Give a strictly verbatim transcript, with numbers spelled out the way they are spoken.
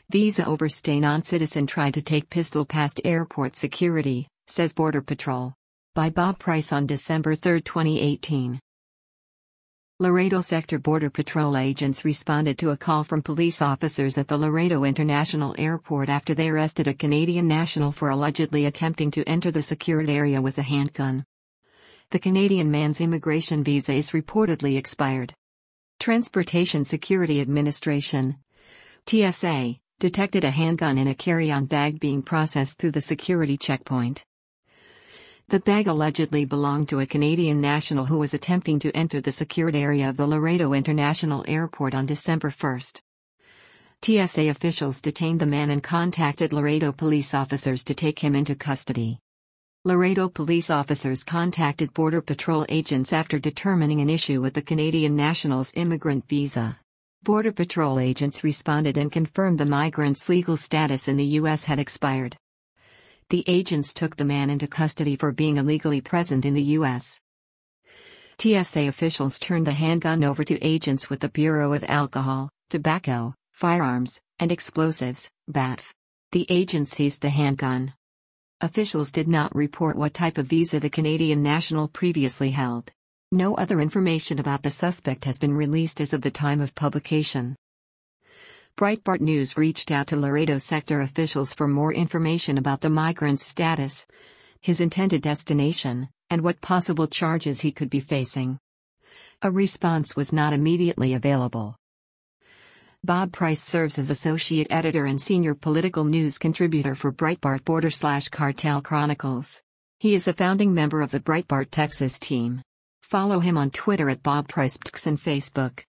Visa overstay non-citizen tried to take pistol past airport security, says Border Patrol. By Bob Price on December third, twenty eighteen. Laredo Sector Border Patrol agents responded to a call from police officers at the Laredo International Airport after they arrested a Canadian national for allegedly attempting to enter the secured area with a handgun. The Canadian man's immigration visa is reportedly expired. Transportation Security Administration (T S A) detected a handgun in a carry-on bag being processed through the security checkpoint. The bag allegedly belonged to a Canadian national who was attempting to enter the secured area of the Laredo International Airport on December first. T S A officials detained the man and contacted Laredo police officers to take him into custody. Laredo police officers contacted Border Patrol agents after determining an issue with the Canadian national's immigrant visa. Border Patrol agents responded and confirmed the migrant's legal status in the U S had expired. The agents took the man into custody for being illegally present in the U S. T S A officials turned the handgun over to agents with the Bureau of Alcohol, Tobacco, Firearms, and Explosives, B A T F. The agents seized the handgun. Officials did not report what type of visa the Canadian national previously held. No other information about the suspect has been released as of the time of publication. Breitbart News reached out to Laredo sector officials for more information about the migrant's status, his intended destination, and what possible charges he could be facing. A response was not immediately available. Bob Price serves as associate editor and senior political news contributor for Breitbart Border slash Cartel Chronicles. He is a founding member of the Breitbart Texas team. Follow him on Twitter at Bob Price P T X and Facebook.